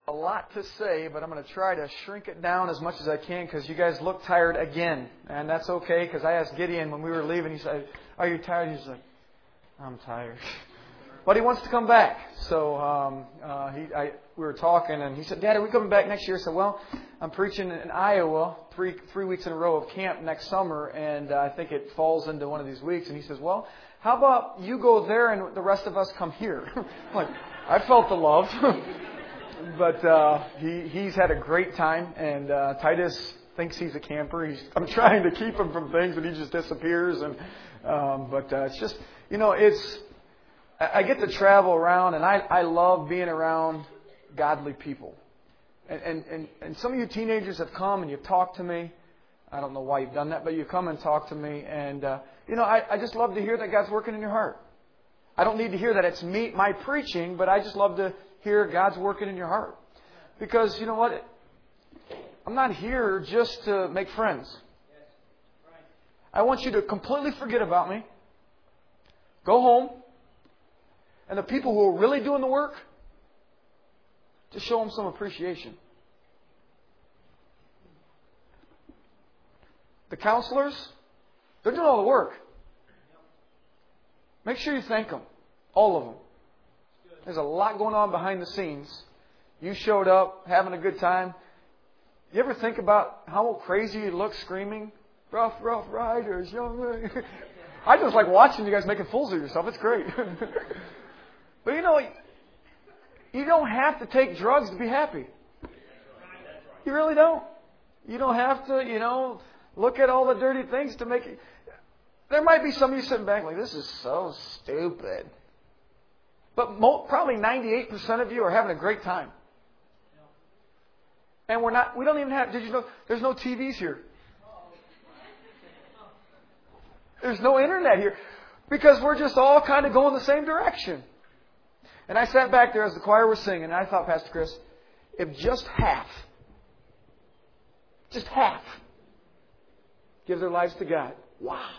A lot to say, but I'm going to try to shrink it down as much as I can because you guys look tired again. And that's okay because I asked Gideon when we were leaving, he said, "Are you tired?" He's like, "I'm tired." But he wants to come back. So we were talking and he said, "Dad, are we coming back next year?" I said, "Well, I'm preaching in Iowa 3 weeks in a row of camp next summer and I think it falls into one of these weeks." And he says, "Well, how about you go there and the rest of us come here?" I'm like, I felt the love. But he's had a great time, and Titus thinks he's a camper. I'm trying to keep him from things, and he just disappears. And but it's just, I get to travel around, and I love being around godly people. And some of you teenagers have come and you've talked to me. I don't know why you've done that, but you come and talk to me, and I just love to hear that God's working in your heart. I don't need to hear that it's my preaching, but I just love to hear God's working in your heart. Because, you know what? I'm not here just to make friends. I want you to completely forget about me. Go home. And the people who are really doing the work, just show them some appreciation. The counselors, they're doing all the work. Make sure you thank them. All of them. There's a lot going on behind the scenes. You showed up, having a good time. You ever think about how crazy you look screaming, "Rough, rough riders, young lady." I just like watching you guys making fools of yourself. It's great. But you don't have to take drugs to be happy. You really don't. You don't have to, look at all the dirty things to make it. There might be some of you sitting back like, "This is so stupid." But probably 98% of you are having a great time. And we don't even have, did you know, there's no TVs here. There's no internet here. Because we're just all kind of going the same direction. And I sat back there as the choir was singing, and I thought, Pastor Chris, if just half give their lives to God, wow.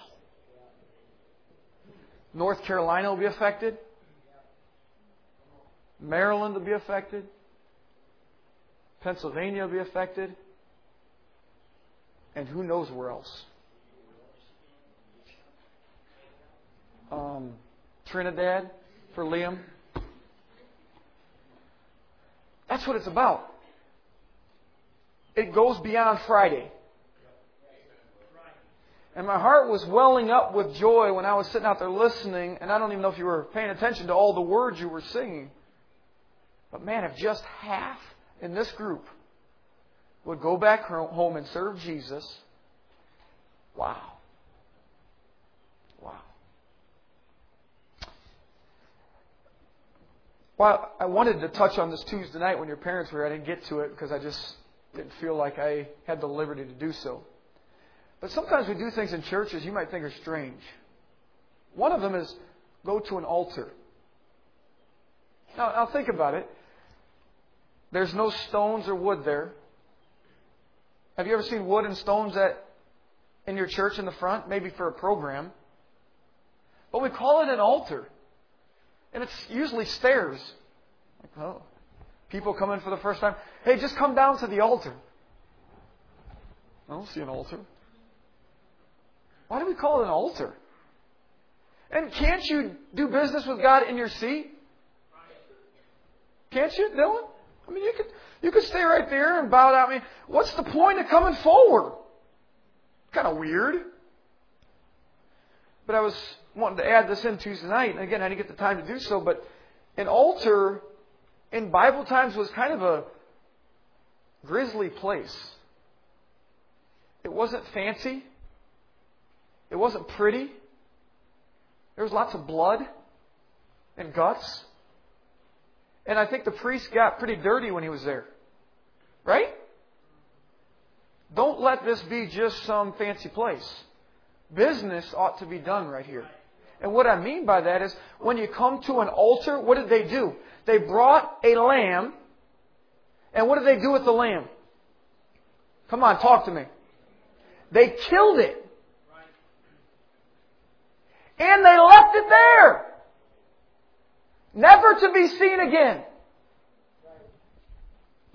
North Carolina will be affected. Maryland will be affected. Pennsylvania will be affected. And who knows where else. Trinidad for Liam. That's what it's about. It goes beyond Friday. And my heart was welling up with joy when I was sitting out there listening. And I don't even know if you were paying attention to all the words you were singing. But man, if just half in this group would go back home and serve Jesus, wow. Wow. Well, I wanted to touch on this Tuesday night when your parents were here. I didn't get to it because I just didn't feel like I had the liberty to do so. But sometimes we do things in churches you might think are strange. One of them is go to an altar. Now think about it. There's no stones or wood there. Have you ever seen wood and stones in your church in the front? Maybe for a program. But we call it an altar. And it's usually stairs. Like, oh, people come in for the first time. Hey, just come down to the altar. I don't see an altar. Why do we call it an altar? And can't you do business with God in your seat? Can't you, Dylan? I mean, you could stay right there and bow down. I mean, what's the point of coming forward? Kind of weird. But I was wanting to add this in Tuesday night. And again, I didn't get the time to do so. But an altar in Bible times was kind of a grisly place. It wasn't fancy. It wasn't pretty. There was lots of blood and guts. And I think the priest got pretty dirty when he was there. Right? Don't let this be just some fancy place. Business ought to be done right here. And what I mean by that is, when you come to an altar, what did they do? They brought a lamb. And what did they do with the lamb? Come on, talk to me. They killed it. And they left it there. Never to be seen again.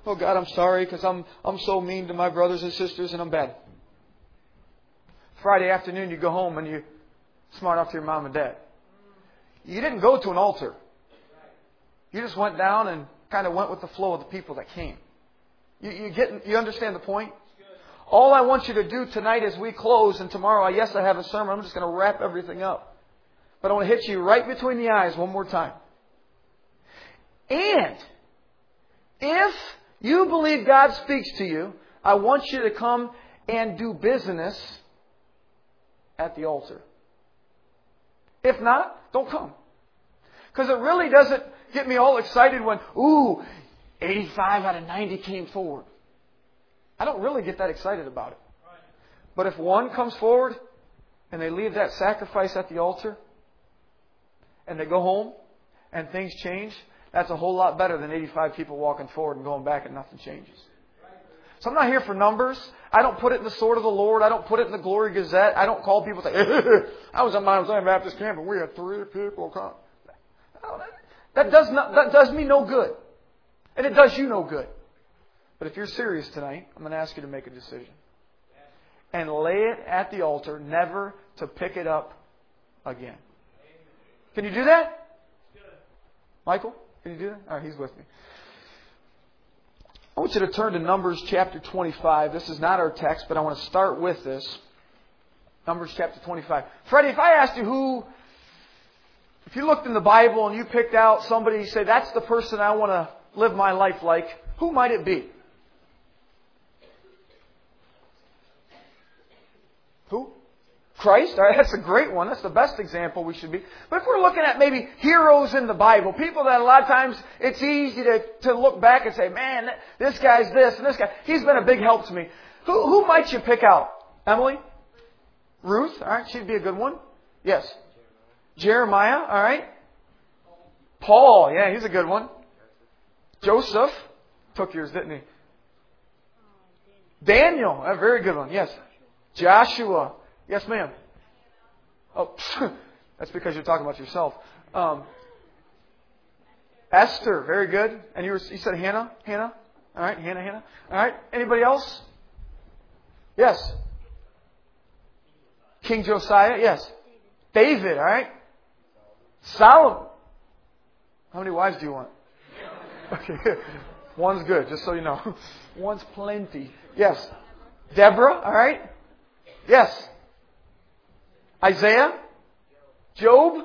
Oh God, I'm sorry because I'm so mean to my brothers and sisters and I'm bad. Friday afternoon you go home and you smart off to your mom and dad. You didn't go to an altar. You just went down and kind of went with the flow of the people that came. You understand the point? All I want you to do tonight as we close, and tomorrow, yes, I have a sermon. I'm just going to wrap everything up. But I want to hit you right between the eyes one more time. And if you believe God speaks to you, I want you to come and do business at the altar. If not, don't come. Because it really doesn't get me all excited when, 85 out of 90 came forward. I don't really get that excited about it. But if one comes forward and they leave that sacrifice at the altar and they go home and things change, that's a whole lot better than 85 people walking forward and going back and nothing changes. So I'm not here for numbers. I don't put it in the Sword of the Lord. I don't put it in the Glory Gazette. I don't call people and say, I was at Mount Zion Baptist camp and we had 3 people come. That does me no good. And it does you no good. But if you're serious tonight, I'm going to ask you to make a decision. And lay it at the altar, never to pick it up again. Can you do that? Michael, can you do that? All right, he's with me. I want you to turn to Numbers chapter 25. This is not our text, but I want to start with this. Numbers chapter 25. Freddie, if I asked you if you looked in the Bible and you picked out somebody, you say, that's the person I want to live my life like, who might it be? Who? Christ. All right, that's a great one. That's the best example we should be. But if we're looking at maybe heroes in the Bible, people that a lot of times it's easy to look back and say, man, this guy's this and this guy, he's been a big help to me. Who might you pick out? Emily? Ruth? All right, she'd be a good one. Yes. Jeremiah? All right. Paul? Yeah, he's a good one. Joseph? Took yours, didn't he? Daniel? A very good one. Yes. Joshua. Yes, ma'am. Oh, that's because you're talking about yourself. Esther. Very good. And you said Hannah? Hannah? All right. Hannah. All right. Anybody else? Yes. King Josiah? Yes. David. All right. Solomon. How many wives do you want? Okay. One's good, just so you know. One's plenty. Yes. Deborah. All right. Yes. Isaiah? Job?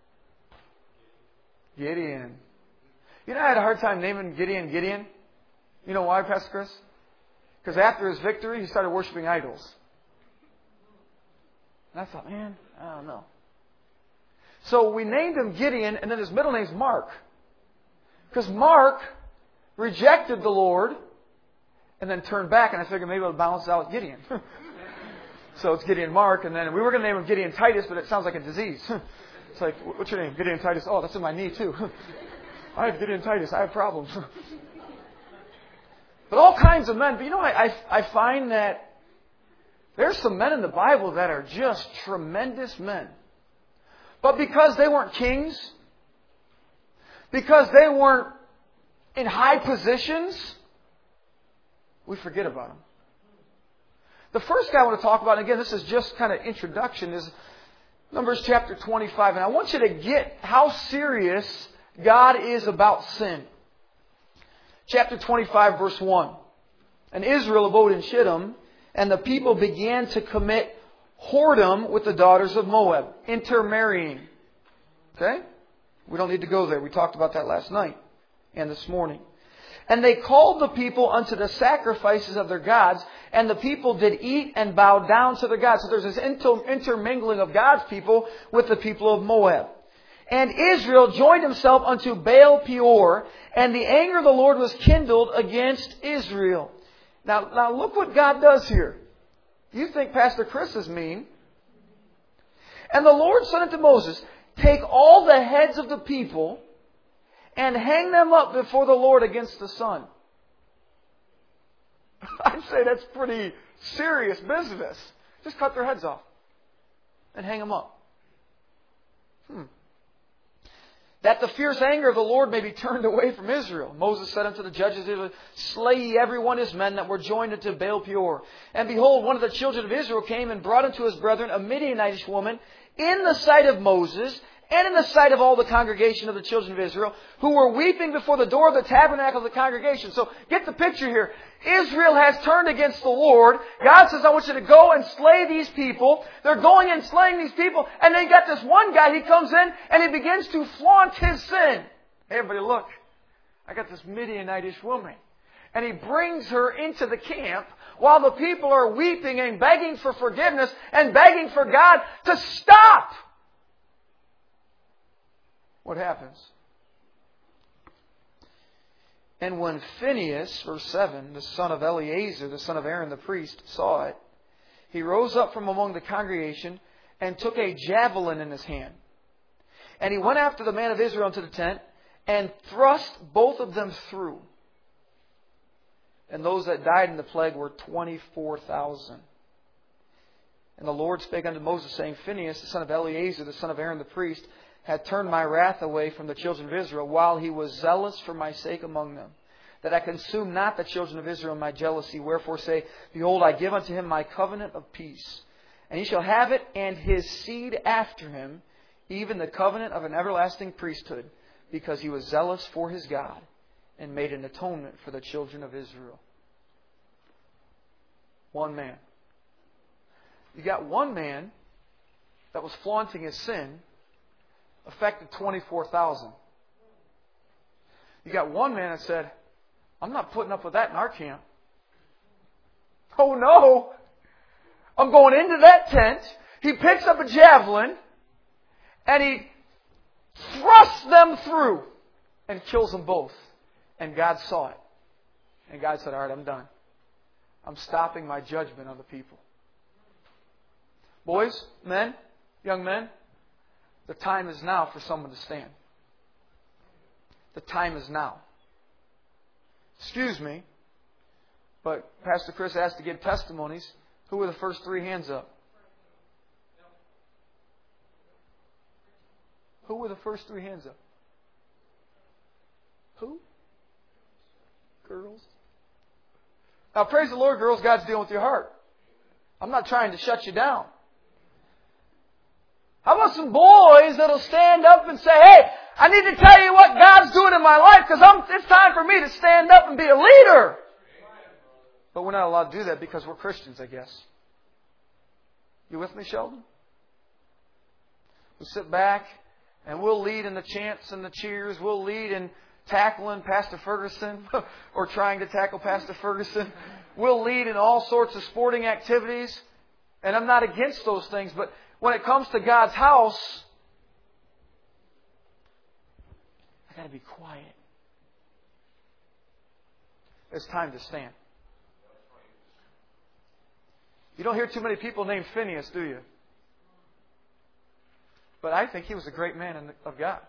Gideon. You know, I had a hard time naming Gideon. You know why, Pastor Chris? Because after his victory, he started worshiping idols. And I thought, man, I don't know. So we named him Gideon, and then his middle name's Mark. Because Mark rejected the Lord and then turned back, and I figured maybe it'll balance out with Gideon. So it's Gideon Mark, and then we were going to name him Gideon Titus, but it sounds like a disease. It's like, what's your name? Gideon Titus. Oh, that's in my knee too. I have Gideon Titus. I have problems. But all kinds of men. But you know, I find that there's some men in the Bible that are just tremendous men. But because they weren't kings, because they weren't in high positions, we forget about them. The first guy I want to talk about, and again, this is just kind of introduction, is Numbers chapter 25. And I want you to get how serious God is about sin. Chapter 25, verse 1. And Israel abode in Shittim, and the people began to commit whoredom with the daughters of Moab, intermarrying. Okay? We don't need to go there. We talked about that last night and this morning. And they called the people unto the sacrifices of their gods, and the people did eat and bow down to their gods. So there's this intermingling of God's people with the people of Moab. And Israel joined himself unto Baal Peor, and the anger of the Lord was kindled against Israel. Now look what God does here. You think Pastor Chris is mean. And the Lord said unto Moses, take all the heads of the people and hang them up before the Lord against the sun. I'd say that's pretty serious business. Just cut their heads off and hang them up. that the fierce anger of the Lord may be turned away from Israel. Moses said unto the judges, slay ye every one his men that were joined unto Baal Peor. And behold, one of the children of Israel came and brought unto his brethren a Midianitish woman in the sight of Moses, and in the sight of all the congregation of the children of Israel, who were weeping before the door of the tabernacle of the congregation. So get the picture here. Israel has turned against the Lord. God says, I want you to go and slay these people. They're going and slaying these people. And then you got this one guy, he comes in and he begins to flaunt his sin. Hey, everybody look. I got this Midianitish woman. And he brings her into the camp while the people are weeping and begging for forgiveness and begging for God to stop. What happens? And when Phinehas, verse 7, the son of Eleazar, the son of Aaron the priest, saw it, he rose up from among the congregation and took a javelin in his hand. And he went after the man of Israel into the tent and thrust both of them through. And those that died in the plague were 24,000. And the Lord spake unto Moses, saying, Phinehas, the son of Eleazar, the son of Aaron the priest, had turned my wrath away from the children of Israel, while he was zealous for my sake among them, that I consume not the children of Israel in my jealousy. Wherefore say, Behold, I give unto him my covenant of peace. And he shall have it, and his seed after him, even the covenant of an everlasting priesthood, because he was zealous for his God, and made an atonement for the children of Israel. One man. You got one man that was flaunting his sin, affected 24,000. You got one man that said, I'm not putting up with that in our camp. Oh no! I'm going into that tent. He picks up a javelin and he thrusts them through and kills them both. And God saw it. And God said, all right, I'm done. I'm stopping my judgment on the people. Boys, men, young men, the time is now for someone to stand. The time is now. Excuse me, but Pastor Chris asked to give testimonies. Who were the first three hands up? Who were the first three hands up? Who? Girls. Now praise the Lord, girls, God's dealing with your heart. I'm not trying to shut you down. How about some boys that'll stand up and say, hey, I need to tell you what God's doing in my life because it's time for me to stand up and be a leader. But we're not allowed to do that because we're Christians, I guess. You with me, Sheldon? We'll sit back and we'll lead in the chants and the cheers. We'll lead in tackling Pastor Ferguson or trying to tackle Pastor Ferguson. We'll lead in all sorts of sporting activities. And I'm not against those things, but when it comes to God's house, I got to be quiet. It's time to stand. You don't hear too many people named Phinehas, do you? But I think he was a great man of God.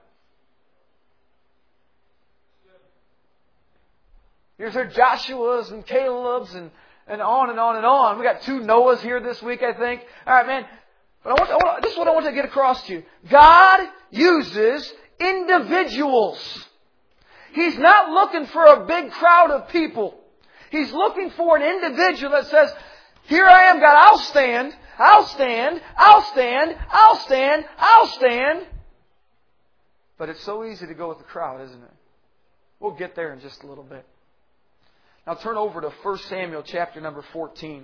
Here's our Joshua's and Caleb's and on and on and on. We got 2 Noahs here this week, I think. All right, man. But this is what I want to get across to you. God uses individuals. He's not looking for a big crowd of people. He's looking for an individual that says, here I am, God, I'll stand, I'll stand, I'll stand, I'll stand, I'll stand. But it's so easy to go with the crowd, isn't it? We'll get there in just a little bit. Now turn over to 1 Samuel chapter number 14.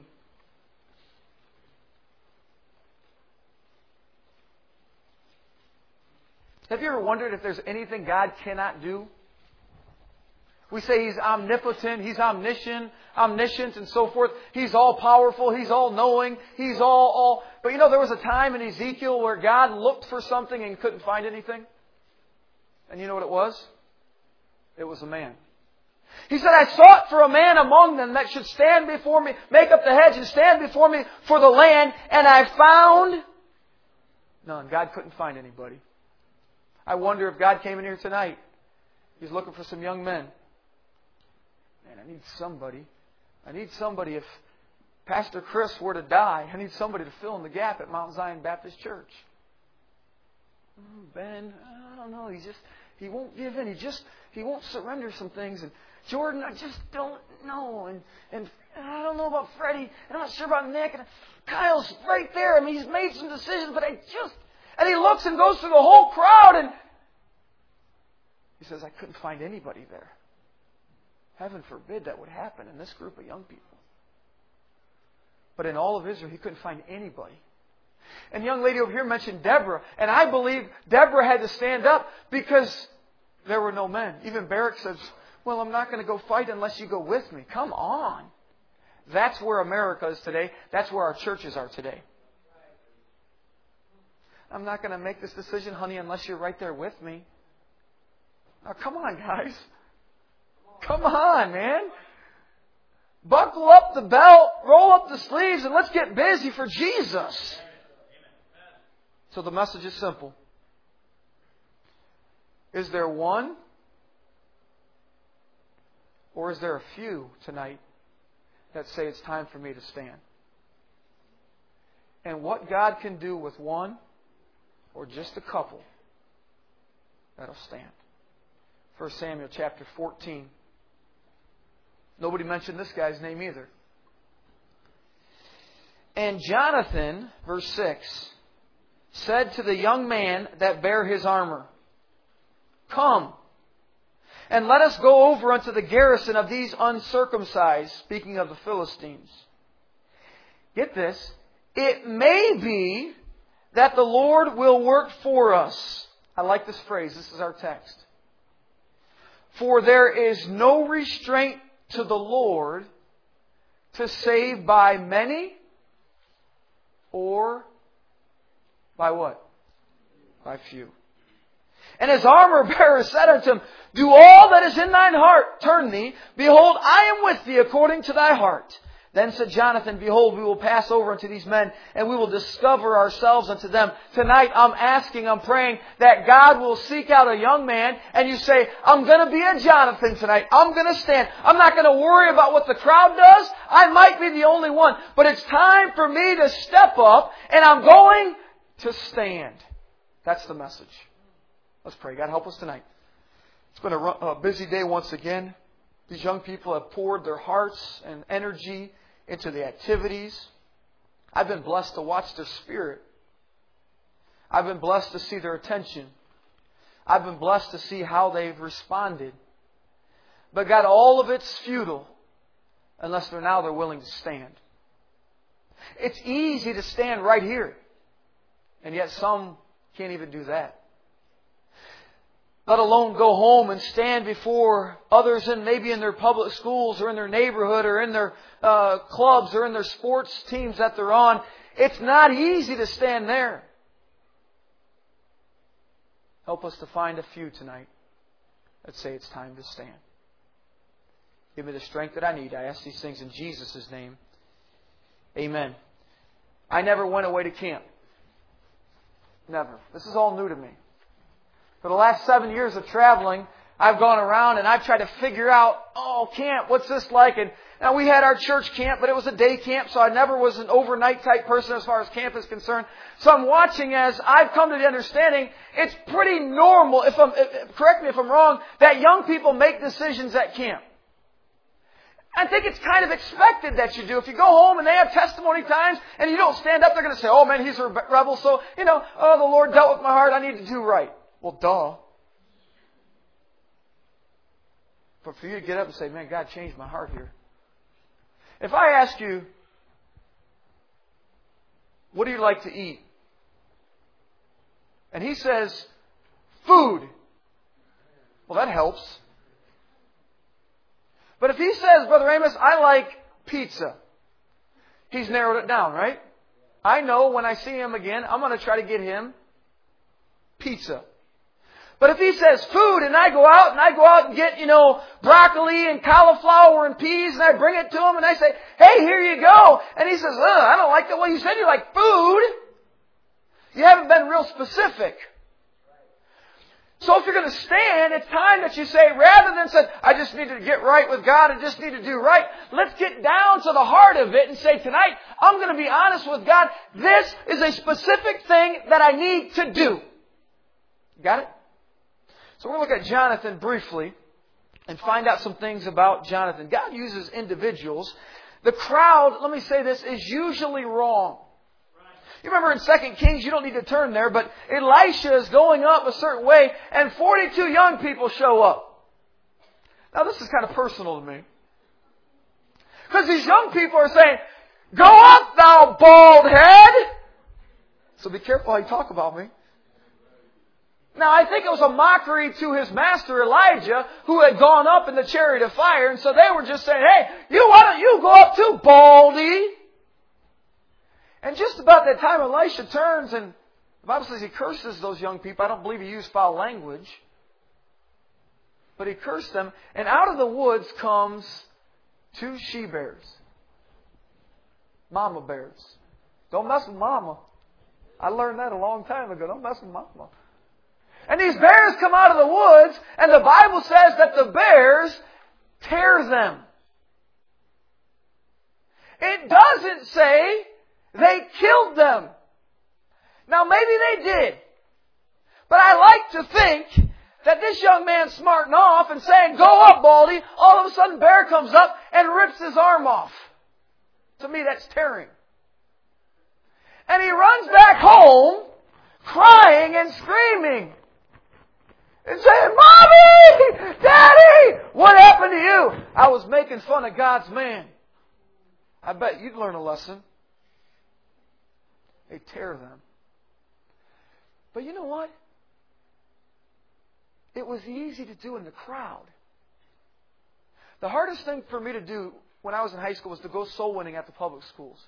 Have you ever wondered if there's anything God cannot do? We say He's omnipotent, He's omniscient, and so forth. He's all-powerful, He's all-knowing, He's all... But you know, there was a time in Ezekiel where God looked for something and couldn't find anything. And you know what it was? It was a man. He said, I sought for a man among them that should stand before me, make up the hedge and stand before me for the land, and I found none. God couldn't find anybody. I wonder if God came in here tonight. He's looking for some young men. Man, I need somebody. If Pastor Chris were to die, I need somebody to fill in the gap at Mount Zion Baptist Church. Ben, don't know. He won't give in. He won't surrender some things. And Jordan, I just don't know. And I don't know about Freddie. And I'm not sure about Nick. And Kyle's right there. I mean, he's made some decisions, but and he looks and goes through the whole crowd and he says, I couldn't find anybody there. Heaven forbid that would happen in this group of young people. But in all of Israel, he couldn't find anybody. And the young lady over here mentioned Deborah. And I believe Deborah had to stand up because there were no men. Even Barak says, well, I'm not going to go fight unless you go with me. Come on. That's where America is today. That's where our churches are today. I'm not going to make this decision, honey, unless you're right there with me. Now, come on, guys. Come on, man. Buckle up the belt, roll up the sleeves, and let's get busy for Jesus. So the message is simple. Is there one? Or is there a few tonight that say it's time for me to stand? And what God can do with one or just a couple that'll stand. 1 Samuel chapter 14. Nobody mentioned this guy's name either. And Jonathan, verse 6, said to the young man that bare his armor, Come, and let us go over unto the garrison of these uncircumcised, speaking of the Philistines. Get this. It may be that the Lord will work for us. I like this phrase. This is our text. For there is no restraint to the Lord to save by many or by what? By few. And his armor bearer said unto him, Do all that is in thine heart, turn thee. Behold, I am with thee according to thy heart. Then said Jonathan, Behold, we will pass over unto these men, and we will discover ourselves unto them. Tonight I'm praying that God will seek out a young man, and you say, I'm going to be a Jonathan tonight. I'm going to stand. I'm not going to worry about what the crowd does. I might be the only one. But it's time for me to step up, and I'm going to stand. That's the message. Let's pray. God, help us tonight. It's been a busy day once again. These young people have poured their hearts and energy into the activities. I've been blessed to watch their spirit. I've been blessed to see their attention. I've been blessed to see how they've responded. But God, all of it's futile unless they're willing to stand. It's easy to stand right here. And yet some can't even do that. Let alone go home and stand before others maybe in their public schools or in their neighborhood or in their clubs or in their sports teams that they're on. It's not easy to stand there. Help us to find a few tonight that say it's time to stand. Give me the strength that I need. I ask these things in Jesus' name. Amen. I never went away to camp. Never. This is all new to me. For the last 7 years of traveling, I've gone around and I've tried to figure out, camp, what's this like? And now we had our church camp, but it was a day camp, so I never was an overnight type person as far as camp is concerned. So I'm watching as I've come to the understanding, it's pretty normal, correct me if I'm wrong, that young people make decisions at camp. I think it's kind of expected that you do. If you go home and they have testimony times and you don't stand up, they're going to say, oh man, he's a rebel, so, the Lord dealt with my heart, I need to do right. Well, duh. But for you to get up and say, man, God changed my heart here. If I ask you, what do you like to eat? And he says, food. Well, that helps. But if he says, Brother Amos, I like pizza. He's narrowed it down, right? I know when I see him again, I'm going to try to get him pizza. But if he says food and I go out and get, broccoli and cauliflower and peas and I bring it to him and I say, hey, here you go. And he says, I don't like that. Well, you said you like food. You haven't been real specific. So if you're going to stand, it's time that you say, rather than say, I just need to get right with God and just need to do right, let's get down to the heart of it and say, tonight, I'm going to be honest with God. This is a specific thing that I need to do. Got it? So we're going to look at Jonathan briefly and find out some things about Jonathan. God uses individuals. The crowd, let me say this, is usually wrong. You remember in 2 Kings, you don't need to turn there, but Elisha is going up a certain way and 42 young people show up. Now this is kind of personal to me. Because these young people are saying, "Go up, thou bald head!" So be careful how you talk about me. Now I think it was a mockery to his master Elijah, who had gone up in the chariot of fire, and so they were just saying, "Hey, why don't you go up too, baldy?" And just about that time, Elisha turns and the Bible says he curses those young people. I don't believe he used foul language. But he cursed them. And out of the woods comes 2 she-bears. Mama bears. Don't mess with mama. I learned that a long time ago. Don't mess with mama. And these bears come out of the woods, and the Bible says that the bears tear them. It doesn't say they killed them. Now maybe they did. But I like to think that this young man's smarting off and saying, "Go up, baldy." All of a sudden, bear comes up and rips his arm off. To me, that's tearing. And he runs back home, crying and screaming. And saying, "Mommy! Daddy! What happened to you?" "I was making fun of God's man." I bet you'd learn a lesson. They tear them. But you know what? It was easy to do in the crowd. The hardest thing for me to do when I was in high school was to go soul winning at the public schools.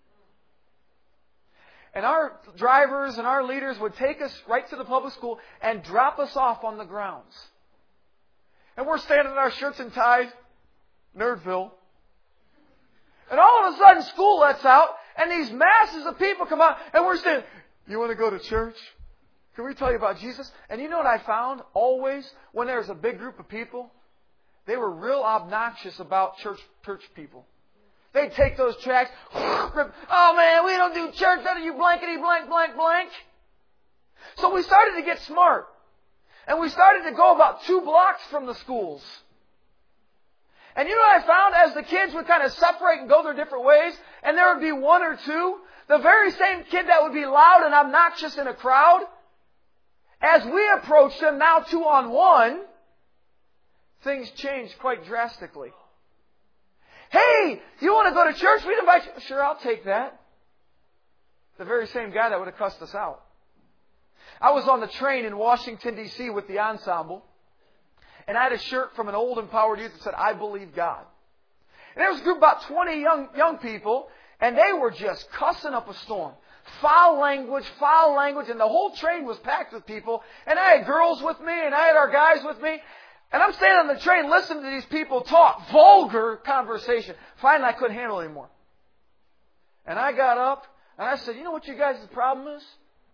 And our drivers and our leaders would take us right to the public school and drop us off on the grounds. And we're standing in our shirts and ties, Nerdville. And all of a sudden school lets out and these masses of people come out and we're saying, "You want to go to church? Can we tell you about Jesus?" And you know what I found always when there's a big group of people? They were real obnoxious about church people. They'd take those tracts, "Oh man, we don't do church, don't you blankety blank blank blank." So we started to get smart. And we started to go about 2 blocks from the schools. And you know what I found? As the kids would kind of separate and go their different ways, and there would be 1 or 2, the very same kid that would be loud and obnoxious in a crowd, as we approached them now 2-on-1, things changed quite drastically. "Hey, you want to go to church? We'd invite you." "Sure, I'll take that." The very same guy that would have cussed us out. I was on the train in Washington, D.C. with the ensemble. And I had a shirt from an old empowered youth that said, "I believe God." And there was a group of about 20 young people, and they were just cussing up a storm. Foul language, and the whole train was packed with people. And I had girls with me, and I had our guys with me. And I'm standing on the train listening to these people talk, vulgar conversation. Finally, I couldn't handle it anymore. And I got up, and I said, "You know what you guys' problem is?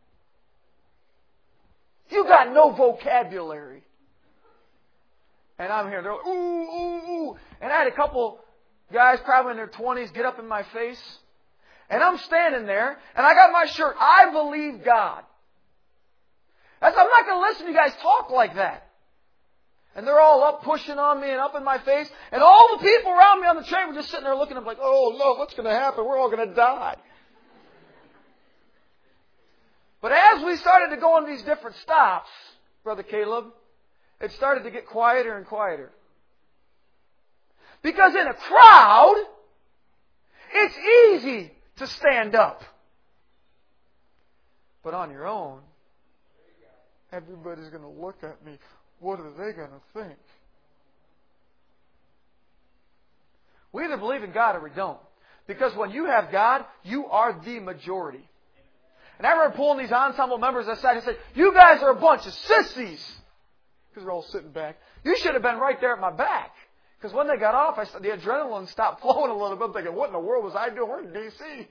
You got no vocabulary." And I'm here. They're like, "Ooh, ooh, ooh." And I had a couple guys, probably in their 20s, get up in my face. And I'm standing there, and I got my shirt, "I believe God." I said, "I'm not going to listen to you guys talk like that." And they're all up pushing on me and up in my face. And all the people around me on the train were just sitting there looking at me like, "Oh, no, what's going to happen? We're all going to die." But as we started to go on these different stops, Brother Caleb, it started to get quieter and quieter. Because in a crowd, it's easy to stand up. But on your own, everybody's going to look at me. What are they going to think? We either believe in God or we don't. Because when you have God, you are the majority. And I remember pulling these ensemble members aside and said, "You guys are a bunch of sissies." Because they're all sitting back. "You should have been right there at my back." Because when they got off, the adrenaline stopped flowing a little bit. I'm thinking, what in the world was I doing? We're in D.C.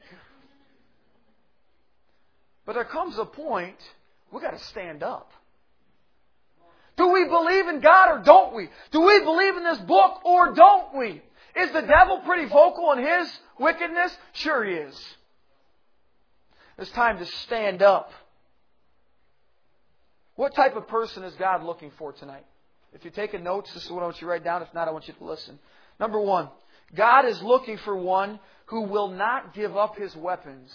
But there comes a point, we've got to stand up. Do we believe in God or don't we? Do we believe in this book or don't we? Is the devil pretty vocal in his wickedness? Sure he is. It's time to stand up. What type of person is God looking for tonight? If you're taking notes, this is what I want you to write down. If not, I want you to listen. Number one, God is looking for one who will not give up his weapons.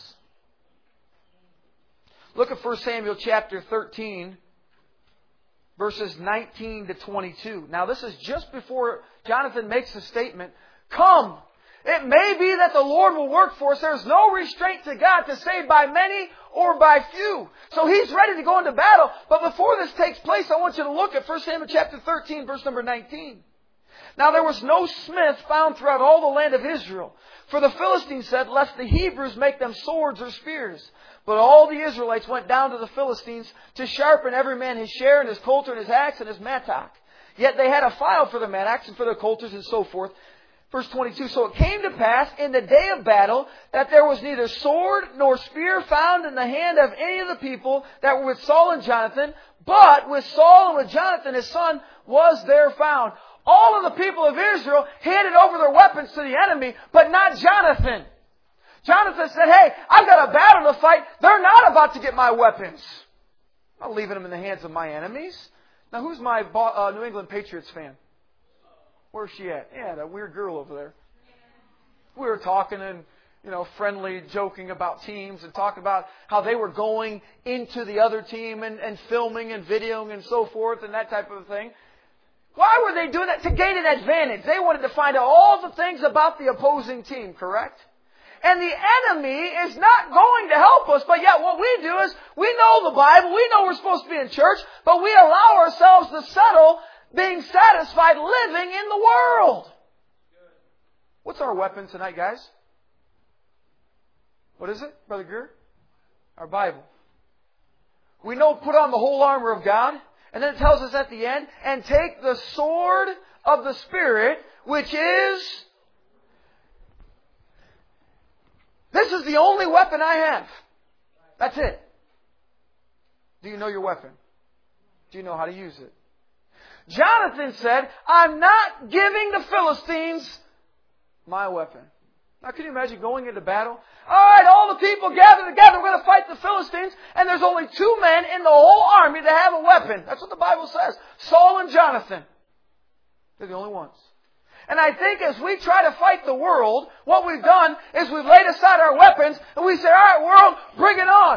Look at 1 Samuel chapter 13, verses 19 to 22. Now, this is just before Jonathan makes the statement, "Come, it may be that the Lord will work for us. There's no restraint to God to save by many or by few." So he's ready to go into battle. But before this takes place, I want you to look at 1 Samuel chapter 13, verse number 19. "Now there was no smith found throughout all the land of Israel. For the Philistines said, lest the Hebrews make them swords or spears. But all the Israelites went down to the Philistines to sharpen every man his share and his coulter and his axe and his mattock. Yet they had a file for the mattocks and for the coulters and so forth." Verse 22, "So it came to pass in the day of battle that there was neither sword nor spear found in the hand of any of the people that were with Saul and Jonathan, but with Saul and with Jonathan his son was there found." All of the people of Israel handed over their weapons to the enemy, but not Jonathan. Jonathan said, "Hey, I've got a battle to fight. They're not about to get my weapons. I'm not leaving them in the hands of my enemies." Now, who's my New England Patriots fan? Where's she at? Yeah, that weird girl over there. We were talking and, friendly, joking about teams and talking about how they were going into the other team and filming and videoing and so forth and that type of thing. Why were they doing that? To gain an advantage. They wanted to find out all the things about the opposing team, correct? And the enemy is not going to help us, but yet what we do is we know the Bible, we know we're supposed to be in church, but we allow ourselves to settle being satisfied living in the world. What's our weapon tonight, guys? What is it, Brother Greer? Our Bible. We know put on the whole armor of God. And then it tells us at the end, "And take the sword of the Spirit, which is..." This is the only weapon I have. That's it. Do you know your weapon? Do you know how to use it? Jonathan said, "I'm not giving the Philistines my weapon." Now, can you imagine going into battle? All right, all the people gather together. We're going to fight the Philistines. And there's only 2 men in the whole army that have a weapon. That's what the Bible says. Saul and Jonathan. They're the only ones. And I think as we try to fight the world, what we've done is we've laid aside our weapons and we say, "All right, world, bring it on."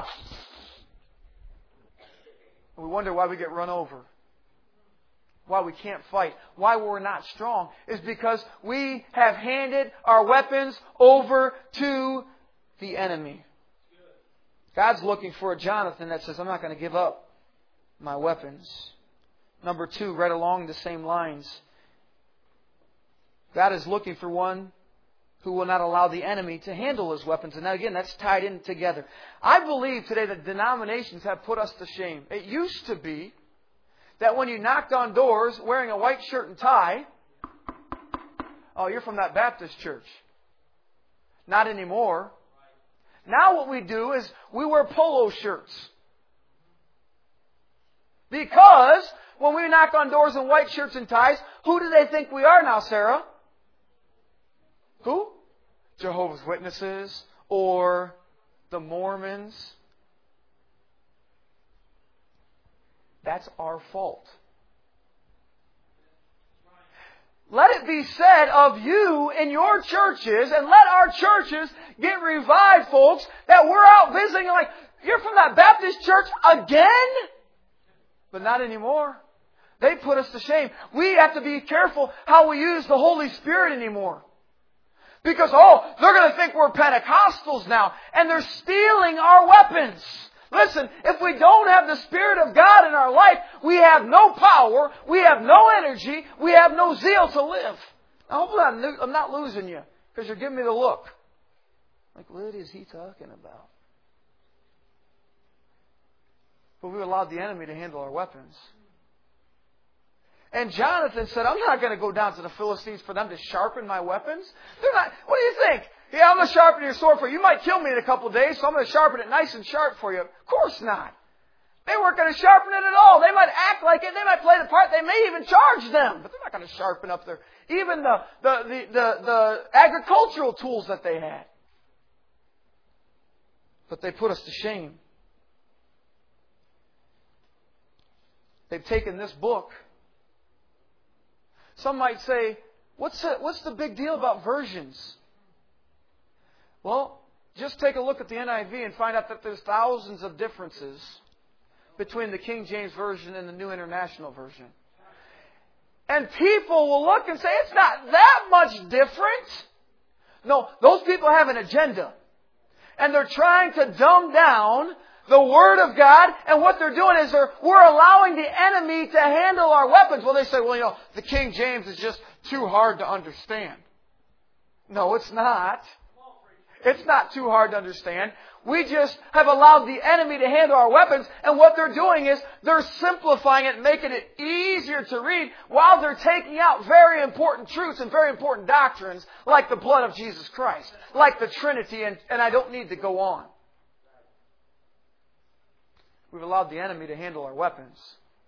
And we wonder why we get run over. Why we can't fight, why we're not strong, is because we have handed our weapons over to the enemy. God's looking for a Jonathan that says, "I'm not going to give up my weapons." Number 2, right along the same lines, God is looking for one who will not allow the enemy to handle his weapons. And now again, that's tied in together. I believe today that denominations have put us to shame. It used to be that when you knocked on doors wearing a white shirt and tie, "Oh, you're from that Baptist church." Not anymore. Now what we do is we wear polo shirts. Because when we knock on doors in white shirts and ties, who do they think we are now, Sarah? Who? Jehovah's Witnesses or the Mormons. That's our fault. Let it be said of you in your churches, and let our churches get revived, folks, that we're out visiting like, "You're from that Baptist church again?" But not anymore. They put us to shame. We have to be careful how we use the Holy Spirit anymore. Because, they're going to think we're Pentecostals now, and they're stealing our weapons. Listen, if we don't have the Spirit of God in our life, we have no power, we have no energy, we have no zeal to live. Now, hopefully I'm not losing you, because you're giving me the look. Like, what is he talking about? But we allowed the enemy to handle our weapons. And Jonathan said, "I'm not going to go down to the Philistines for them to sharpen my weapons. They're not. What do you think? Yeah, I'm going to sharpen your sword for you. You might kill me in a couple of days, so I'm going to sharpen it nice and sharp for you." Of course not. They weren't going to sharpen it at all. They might act like it. They might play the part. They may even charge them. But they're not going to sharpen up even the agricultural tools that they had. But they put us to shame. They've taken this book. Some might say, what's the big deal about versions? Well, just take a look at the NIV and find out that there's thousands of differences between the King James Version and the New International Version. And people will look and say, it's not that much different. No, those people have an agenda. And they're trying to dumb down the Word of God. And what they're doing is we're allowing the enemy to handle our weapons. Well, they say, well, the King James is just too hard to understand. No, it's not. It's not too hard to understand. We just have allowed the enemy to handle our weapons, and what they're doing is they're simplifying it, making it easier to read, while they're taking out very important truths and very important doctrines, like the blood of Jesus Christ, like the Trinity, and I don't need to go on. We've allowed the enemy to handle our weapons.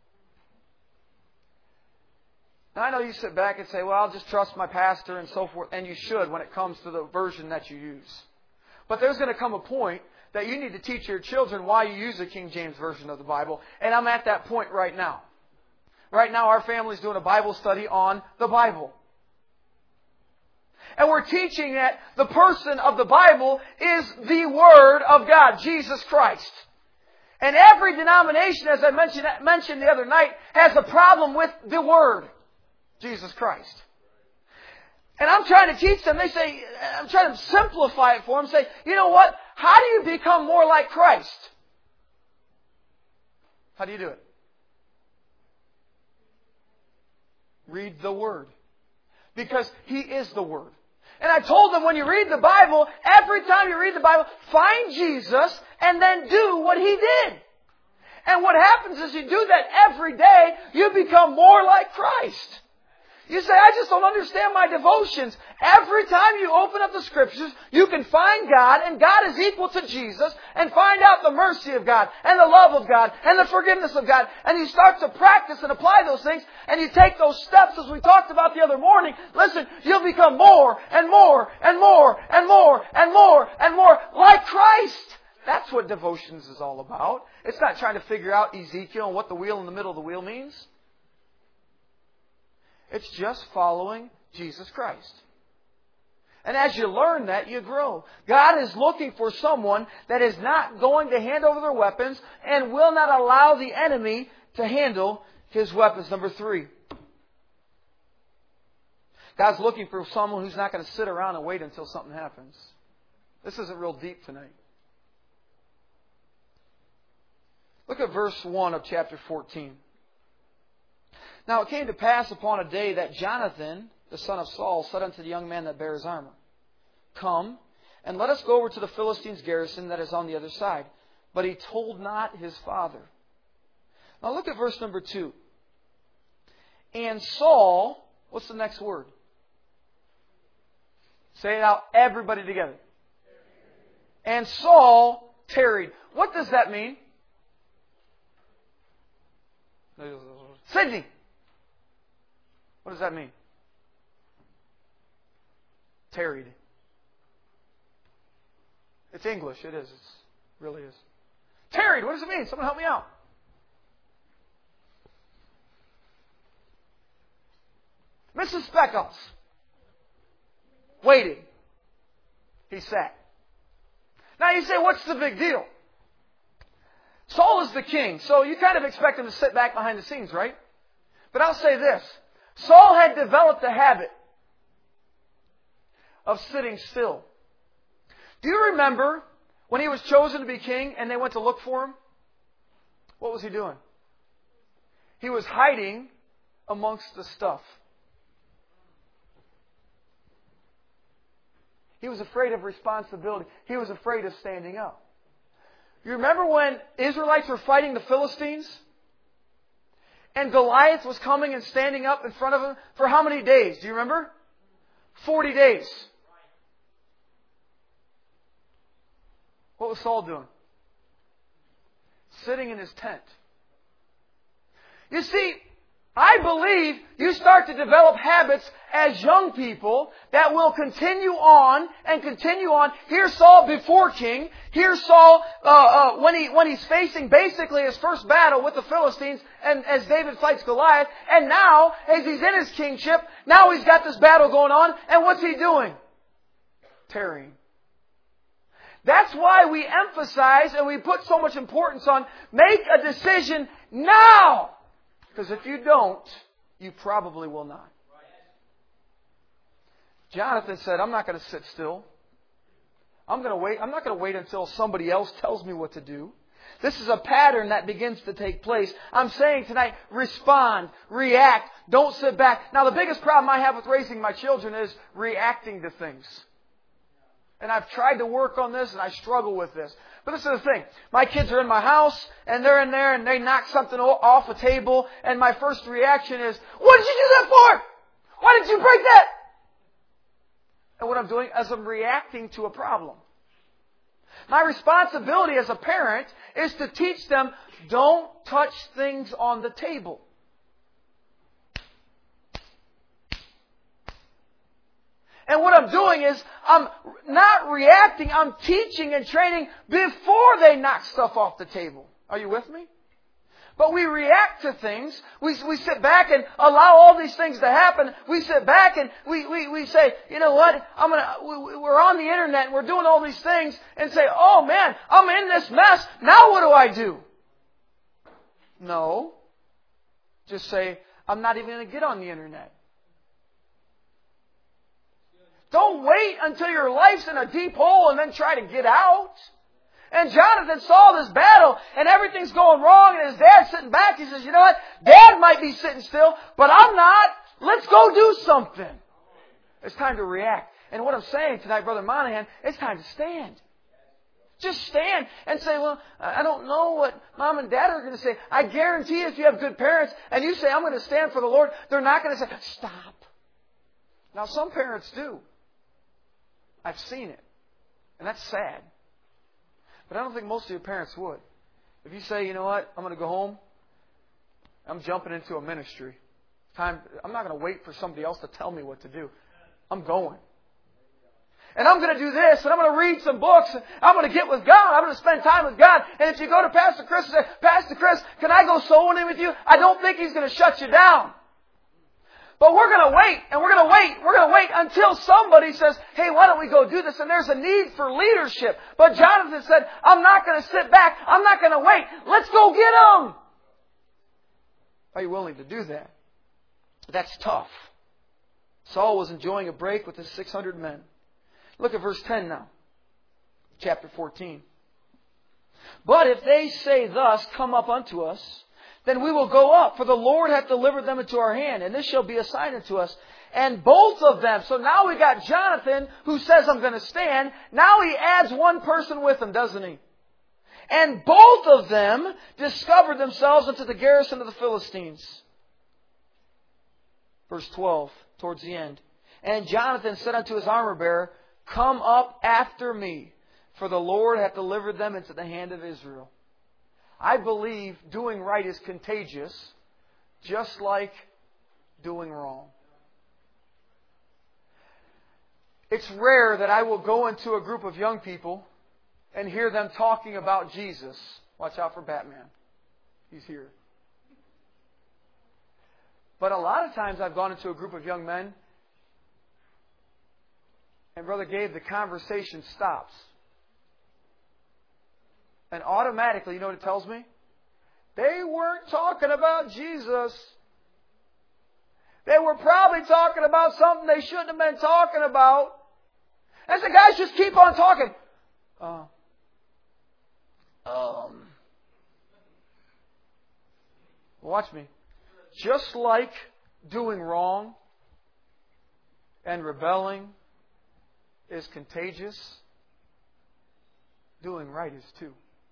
Now, I know you sit back and say, well, I'll just trust my pastor and so forth, and you should when it comes to the version that you use. But there's going to come a point that you need to teach your children why you use the King James Version of the Bible. And I'm at that point right now. Right now, our family's doing a Bible study on the Bible. And we're teaching that the person of the Bible is the Word of God, Jesus Christ. And every denomination, as I mentioned the other night, has a problem with the Word, Jesus Christ. And I'm trying to teach them. They say, I'm trying to simplify it for them. Say, you know what? How do you become more like Christ? How do you do it? Read the Word. Because He is the Word. And I told them, when you read the Bible, every time you read the Bible, find Jesus and then do what He did. And what happens is you do that every day, you become more like Christ. You say, I just don't understand my devotions. Every time you open up the Scriptures, you can find God, and God is equal to Jesus, and find out the mercy of God, and the love of God, and the forgiveness of God. And you start to practice and apply those things, and you take those steps as we talked about the other morning. Listen, you'll become more and more and more and more and more and more like Christ. That's what devotions is all about. It's not trying to figure out Ezekiel and what the wheel in the middle of the wheel means. It's just following Jesus Christ. And as you learn that, you grow. God is looking for someone that is not going to hand over their weapons and will not allow the enemy to handle his weapons. Number 3. God's looking for someone who's not going to sit around and wait until something happens. This isn't real deep tonight. Look at verse 1 of chapter 14. Now it came to pass upon a day that Jonathan, the son of Saul, said unto the young man that bare his armor, Come, and let us go over to the Philistines' garrison that is on the other side. But he told not his father. Now look at verse number 2. And Saul, what's the next word? Say it out, everybody together. And Saul tarried. What does that mean? Sydney. What does that mean? Tarried. It's English. It is. It really is. Tarried. What does it mean? Someone help me out. Mrs. Speckles. Waiting. He sat. Now you say, what's the big deal? Saul is the king, so you kind of expect him to sit back behind the scenes, right? But I'll say this. Saul had developed a habit of sitting still. Do you remember when he was chosen to be king and they went to look for him? What was he doing? He was hiding amongst the stuff. He was afraid of responsibility. He was afraid of standing up. You remember when Israelites were fighting the Philistines? And Goliath was coming and standing up in front of him for how many days? Do you remember? 40 days. What was Saul doing? Sitting in his tent. You see, I believe you start to develop habits as young people that will continue on and continue on. Here's Saul before king. Here's Saul when he's facing basically his first battle with the Philistines, and as David fights Goliath. And now, as he's in his kingship, now he's got this battle going on. And what's he doing? Tarrying. That's why we emphasize and we put so much importance on make a decision now. Because if you don't, you probably will not. Jonathan said, I'm not going to sit still. I'm going to wait. I'm not going to wait until somebody else tells me what to do. This is a pattern that begins to take place. I'm saying tonight, respond, react, don't sit back. Now, the biggest problem I have with raising my children is reacting to things. And I've tried to work on this, and I struggle with this. But this is the thing. My kids are in my house, and they're in there, and they knock something off a table, and my first reaction is, what did you do that for? Why did you break that? And what I'm doing is I'm reacting to a problem. My responsibility as a parent is to teach them, don't touch things on the table. And what I'm doing is, I'm not reacting, I'm teaching and training before they knock stuff off the table. Are you with me? But we react to things. We sit back and allow all these things to happen. We sit back and we say, you know what? We're on the internet and we're doing all these things and say, oh man, I'm in this mess. Now what do I do? No. Just say, I'm not even going to get on the internet. Don't wait until your life's in a deep hole and then try to get out. And Jonathan saw this battle and everything's going wrong and his dad's sitting back. He says, you know what? Dad might be sitting still, but I'm not. Let's go do something. It's time to react. And what I'm saying tonight, Brother Monahan, it's time to stand. Just stand and say, well, I don't know what Mom and Dad are going to say. I guarantee if you have good parents and you say, I'm going to stand for the Lord, they're not going to say, stop. Now, some parents do. I've seen it. And that's sad. But I don't think most of your parents would. If you say, you know what, I'm going to go home, I'm jumping into a ministry. I'm not going to wait for somebody else to tell me what to do. I'm going. And I'm going to do this, and I'm going to read some books, and I'm going to get with God, I'm going to spend time with God. And if you go to Pastor Chris and say, Pastor Chris, can I go soul winning with you? I don't think he's going to shut you down. But we're going to wait, and we're going to wait until somebody says, hey, why don't we go do this? And there's a need for leadership. But Jonathan said, I'm not going to sit back. I'm not going to wait. Let's go get them. Are you willing to do that? That's tough. Saul was enjoying a break with his 600 men. Look at verse 10 now. Chapter 14. But if they say thus, come up unto us, then we will go up, for the Lord hath delivered them into our hand, and this shall be a sign unto us. And both of them, so now we got Jonathan who says, I'm going to stand. Now he adds one person with him, doesn't he? And both of them discovered themselves unto the garrison of the Philistines. Verse 12, towards the end. And Jonathan said unto his armor-bearer, come up after me, for the Lord hath delivered them into the hand of Israel. I believe doing right is contagious, just like doing wrong. It's rare that I will go into a group of young people and hear them talking about Jesus. Watch out for Batman. He's here. But a lot of times I've gone into a group of young men and Brother Gabe, the conversation stops. And automatically, you know what it tells me? They weren't talking about Jesus. They were probably talking about something they shouldn't have been talking about. And the guys just keep on talking. Watch me. Just like doing wrong and rebelling is contagious, doing right is too.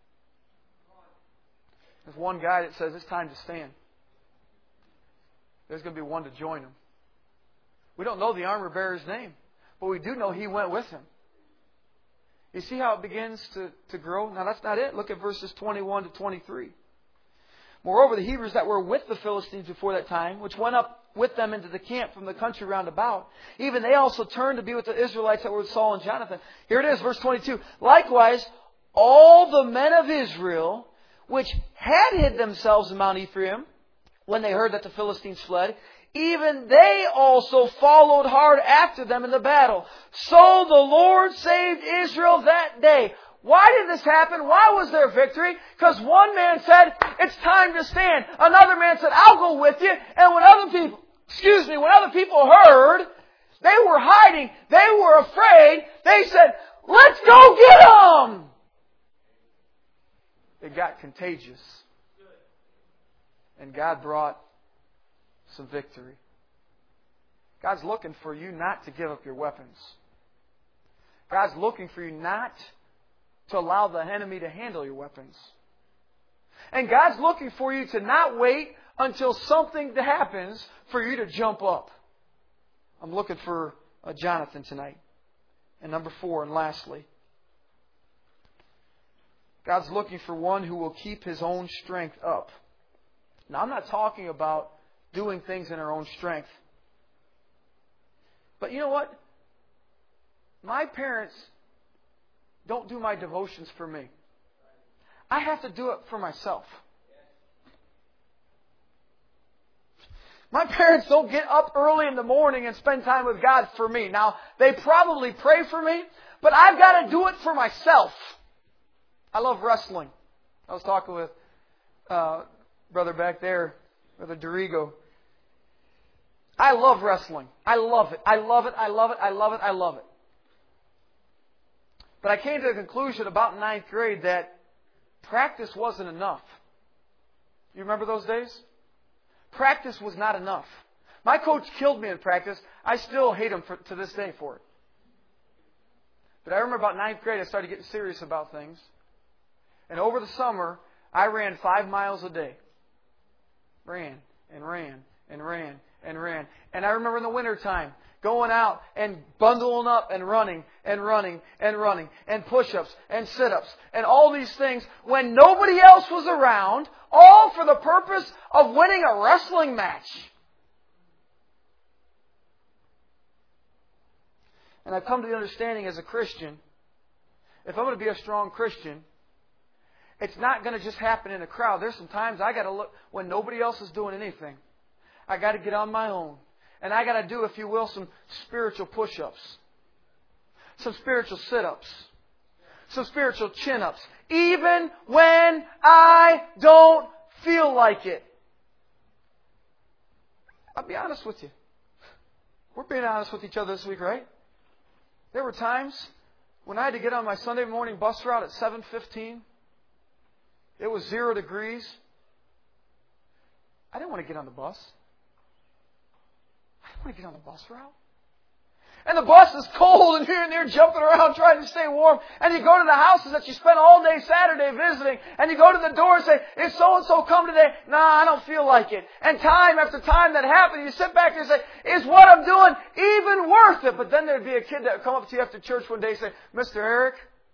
There's one guy that says it's time to stand. There's going to be one to join him. We don't know the armor bearer's name, but we do know he went with him. You see how it begins to grow? Now that's not it. Look at verses 21 to 23. Moreover, the Hebrews that were with the Philistines before that time, which went up with them into the camp from the country round about, even they also turned to be with the Israelites that were with Saul and Jonathan. Here it is, verse 22. Likewise, all the men of Israel, which had hid themselves in Mount Ephraim, when they heard that the Philistines fled, even they also followed hard after them in the battle. So the Lord saved Israel that day. Why did this happen? Why was there victory? Because one man said, it's time to stand. Another man said, I'll go with you. And when other people heard, they were hiding. They were afraid. They said, let's go get them. It got contagious. And God brought some victory. God's looking for you not to give up your weapons. God's looking for you not to allow the enemy to handle your weapons. And God's looking for you to not wait until something happens for you to jump up. I'm looking for a Jonathan tonight. And number 4, and lastly, God's looking for one who will keep his own strength up. Now, I'm not talking about doing things in our own strength. But you know what? My parents don't do my devotions for me. I have to do it for myself. My parents don't get up early in the morning and spend time with God for me. Now, they probably pray for me, but I've got to do it for myself. I love wrestling. I was talking with brother back there, Brother Dorigo. I love wrestling. I love it. I love it. I love it. I love it. I love it. But I came to the conclusion about 9th grade that practice wasn't enough. You remember those days? Practice was not enough. My coach killed me in practice. I still hate him to this day for it. But I remember about 9th grade, I started getting serious about things. And over the summer, I ran 5 miles a day. Ran and ran and ran and ran. And I remember in the wintertime, going out and bundling up and running and running and running and push-ups and sit-ups and all these things when nobody else was around, all for the purpose of winning a wrestling match. And I've come to the understanding as a Christian, if I'm going to be a strong Christian, it's not going to just happen in a crowd. There's some times I got to look when nobody else is doing anything. I got to get on my own. And I got to do, if you will, some spiritual push-ups. Some spiritual sit-ups. Some spiritual chin-ups. Even when I don't feel like it. I'll be honest with you. We're being honest with each other this week, right? There were times when I had to get on my Sunday morning bus route at 7:15. It was 0 degrees. I didn't want to get on the bus. I didn't want to get on the bus route. And the bus is cold and here and there jumping around trying to stay warm. And you go to the houses that you spent all day Saturday visiting. And you go to the door and say, is so-and-so come today? Nah, I don't feel like it. And time after time that happened, you sit back and say, is what I'm doing even worth it? But then there'd be a kid that would come up to you after church one day and say, Mr. Eric,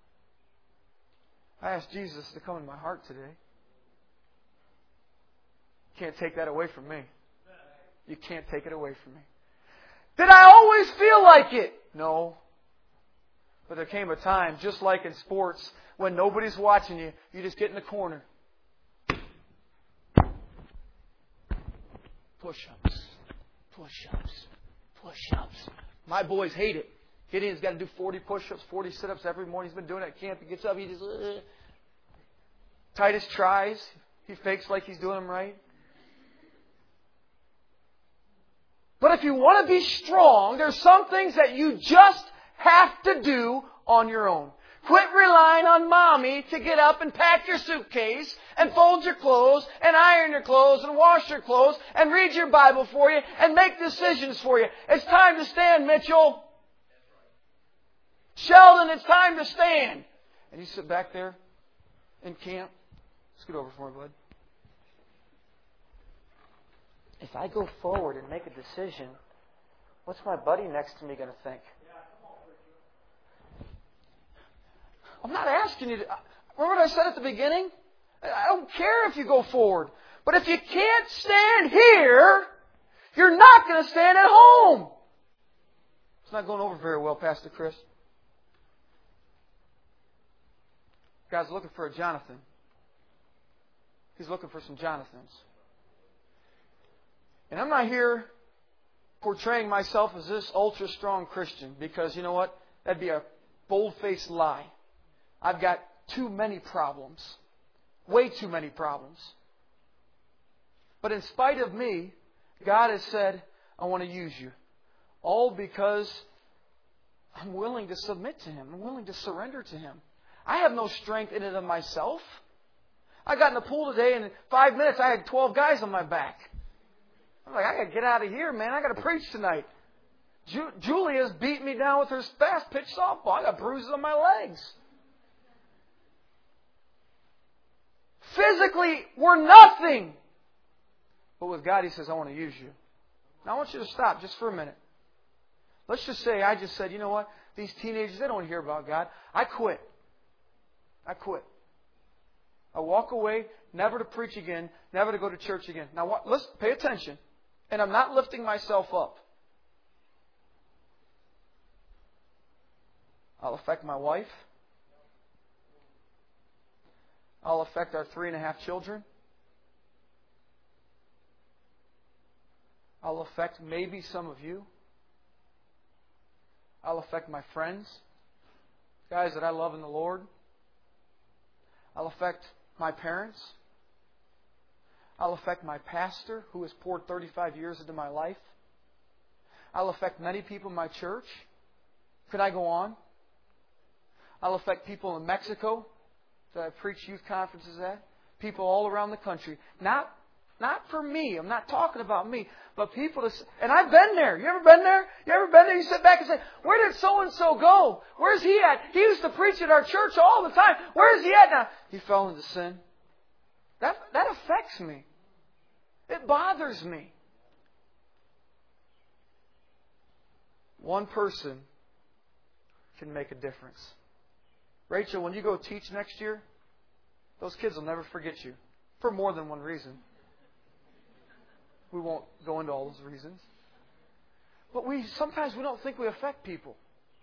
I asked Jesus to come in my heart today. You can't take that away from me. You can't take it away from me. Did I always feel like it? No. But there came a time, just like in sports, when nobody's watching you, you just get in the corner. Push-ups. Push-ups. Push-ups. My boys hate it. Gideon's got to do 40 push-ups, 40 sit-ups every morning. He's been doing it at camp. He gets up, he just... Titus tries. He fakes like he's doing them right. But if you want to be strong, there's some things that you just have to do on your own. Quit relying on Mommy to get up and pack your suitcase and fold your clothes and iron your clothes and wash your clothes and read your Bible for you and make decisions for you. It's time to stand, Mitchell. Sheldon, it's time to stand. And you sit back there in camp. Scoot over for me, bud. If I go forward and make a decision, what's my buddy next to me going to think? I'm not asking you to... Remember what I said at the beginning? I don't care if you go forward. But if you can't stand here, you're not going to stand at home. It's not going over very well, Pastor Chris. God's looking for a Jonathan. He's looking for some Jonathans. And I'm not here portraying myself as this ultra-strong Christian because, you know what? That'd be a bold-faced lie. I've got too many problems. Way too many problems. But in spite of me, God has said, I want to use you. All because I'm willing to submit to Him. I'm willing to surrender to Him. I have no strength in it of myself. I got in the pool today and in 5 minutes I had 12 guys on my back. I'm like, I got to get out of here, man. I got to preach tonight. Julia's beat me down with her fast pitch softball. I got bruises on my legs. Physically, we're nothing. But with God, He says, I want to use you. Now I want you to stop just for a minute. Let's just say I just said, you know what? These teenagers, they don't want to hear about God. I quit. I walk away, never to preach again, never to go to church again. Now, let's pay attention. And I'm not lifting myself up. I'll affect my wife. I'll affect our 3.5 children. I'll affect maybe some of you. I'll affect my friends, guys that I love in the Lord. I'll affect my parents. I'll affect my pastor who has poured 35 years into my life. I'll affect many people in my church. Could I go on? I'll affect people in Mexico that I preach youth conferences at. People all around the country. Not for me. I'm not talking about me. But people and I've been there. You ever been there? You sit back and say, where did so-and-so go? Where's he at? He used to preach at our church all the time. Where's he at now? He fell into sin. That affects me. It bothers me. One person can make a difference. Rachel, when you go teach next year, those kids will never forget you. For more than one reason. We won't go into all those reasons. But sometimes we don't think we affect people.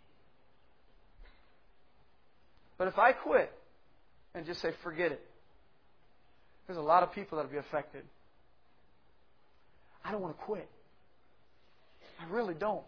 But if I quit and just say, forget it, there's a lot of people that will be affected. I don't want to quit. I really don't.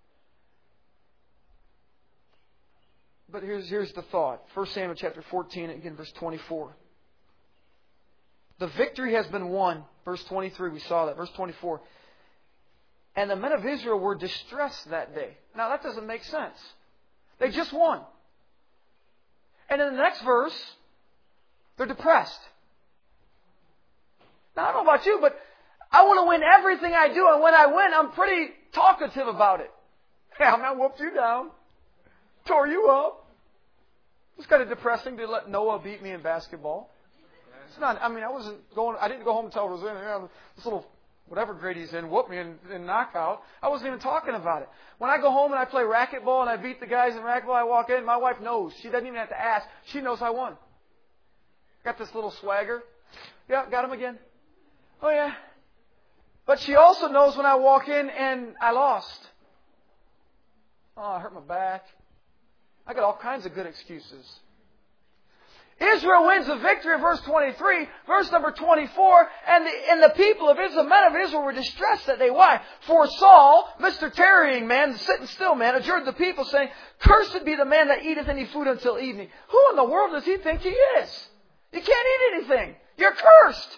But here's the thought. 1 Samuel chapter 14, again, verse 24. The victory has been won. Verse 23, we saw that. Verse 24. And the men of Israel were distressed that day. Now, that doesn't make sense. They just won. And in the next verse, they're depressed. Now, I don't know about you, but I want to win everything I do. And when I win, I'm pretty talkative about it. Hey, I'm not whooped you down. Tore you up. It's kind of depressing to let Noah beat me in basketball. It's not, I didn't go home and tell Rosanna, this little whatever grade he's in whooped me in knockout. I wasn't even talking about it. When I go home and I play racquetball and I beat the guys in racquetball, I walk in, my wife knows. She doesn't even have to ask. She knows I won. Got this little swagger. Yeah, got him again. Oh, yeah. But she also knows when I walk in and I lost. Oh, I hurt my back. I got all kinds of good excuses. Israel wins the victory in verse 23. Verse number 24. And the people of Israel, the men of Israel, were distressed that day. Why? For Saul, Mr. Tarrying man, the sitting still man, adjured the people, saying, Cursed be the man that eateth any food until evening. Who in the world does he think he is? You can't eat anything. You're cursed.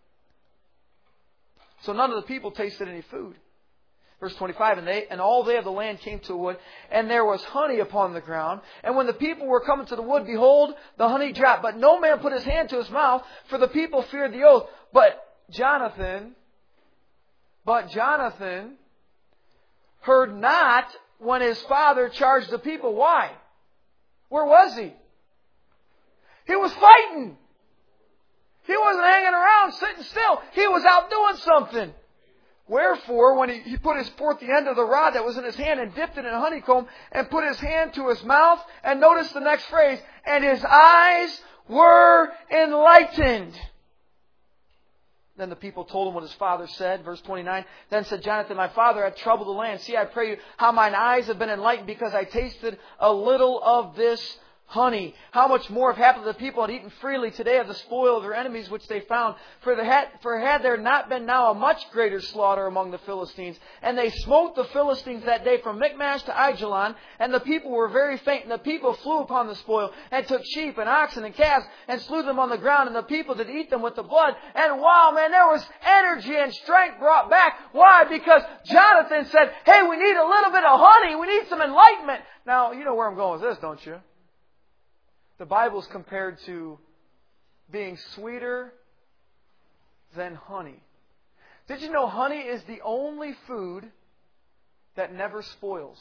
So none of the people tasted any food. Verse 25, and all they of the land came to a wood, and there was honey upon the ground. And when the people were coming to the wood, behold, the honey dropped. But no man put his hand to his mouth, for the people feared the oath. But Jonathan heard not when his father charged the people. Why? Where was he? He was fighting. He wasn't hanging around, sitting still. He was out doing something. Wherefore, when he put forth the end of the rod that was in his hand and dipped it in a honeycomb and put his hand to his mouth, and notice the next phrase, and his eyes were enlightened. Then the people told him what his father said. Verse 29. Then said Jonathan, my father hath troubled the land. See, I pray you, how mine eyes have been enlightened, because I tasted a little of this honey. How much more if haply the people had eaten freely today of the spoil of their enemies which they found. For had there not been now a much greater slaughter among the Philistines. And they smote the Philistines that day from Michmash to Aijalon. And the people were very faint. And the people flew upon the spoil, and took sheep and oxen and calves, and slew them on the ground. And the people did eat them with the blood. And wow, man, there was energy and strength brought back. Why? Because Jonathan said, hey, we need a little bit of honey. We need some enlightenment. Now, you know where I'm going with this, don't you? The Bible is compared to being sweeter than honey. Did you know honey is the only food that never spoils?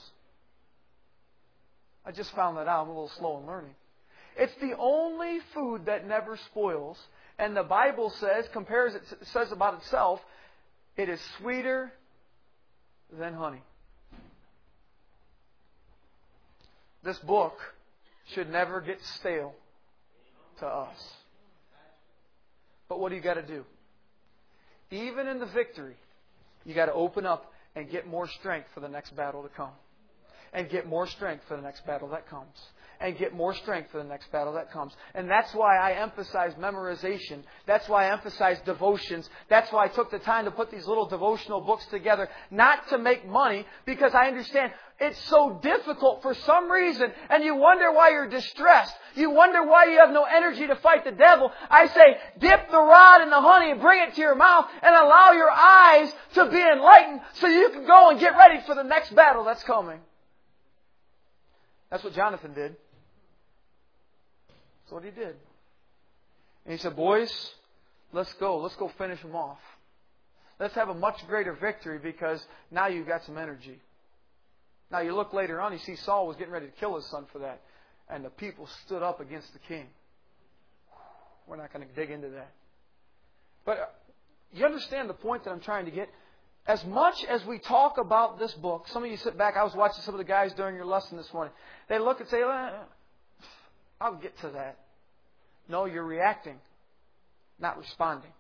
I just found that out. I'm a little slow in learning. It's the only food that never spoils. And the Bible says about itself, it is sweeter than honey. This book should never get stale to us. But what do you got to do? Even in the victory, you got to open up and get more strength for the next battle to come. And get more strength for the next battle that comes. And get more strength for the next battle that comes. And that's why I emphasize memorization. That's why I emphasize devotions. That's why I took the time to put these little devotional books together. Not to make money, because I understand it's so difficult for some reason. And you wonder why you're distressed. You wonder why you have no energy to fight the devil. I say, dip the rod in the honey and bring it to your mouth and allow your eyes to be enlightened so you can go and get ready for the next battle that's coming. That's what Jonathan did. That's what he did. And he said, boys, let's go. Let's go finish them off. Let's have a much greater victory, because now you've got some energy. Now you look later on, you see Saul was getting ready to kill his son for that. And the people stood up against the king. We're not going to dig into that. But you understand the point that I'm trying to get? As much as we talk about this book, some of you sit back, I was watching some of the guys during your lesson this morning. They look and say, I'll get to that. No, you're reacting, not responding.